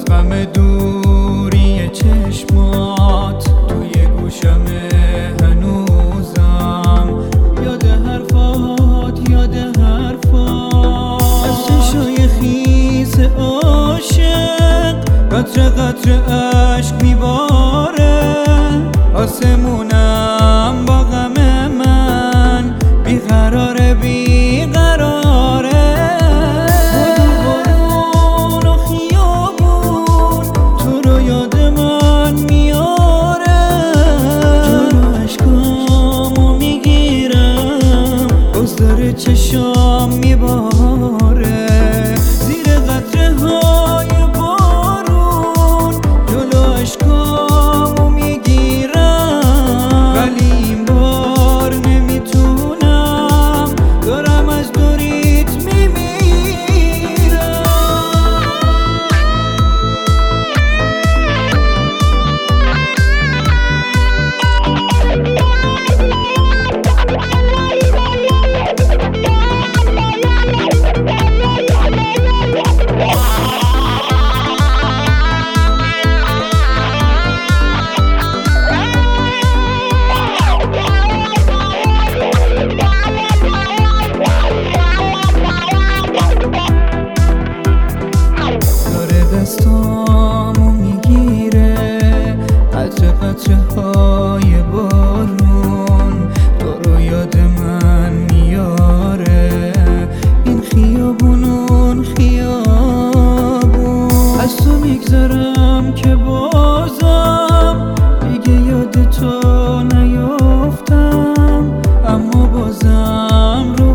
از غم دوری چشمات توی گوشم هنوزم، یاد حرفات یاد حرفات، از چشای خیس عاشق قطره قطره اشک میباره، آسمونم با غم من بیقراره بیقراره. بارون و خیابون تو رو یاد من میاره، جلو اشکامو میگیرم باز داره چشام میباره، زیر قطره های بارون جلو اشکامو میگیرم، ولی این بار نمیتونم دارم از دوریت میمیرم. دستامو میگیره قطره قطره های بارون، تو رو یاد من میاره، این خیابون اون خیابون، از تو میگذرم که بازم دیگه یاد تو نیافتم، اما بازم رو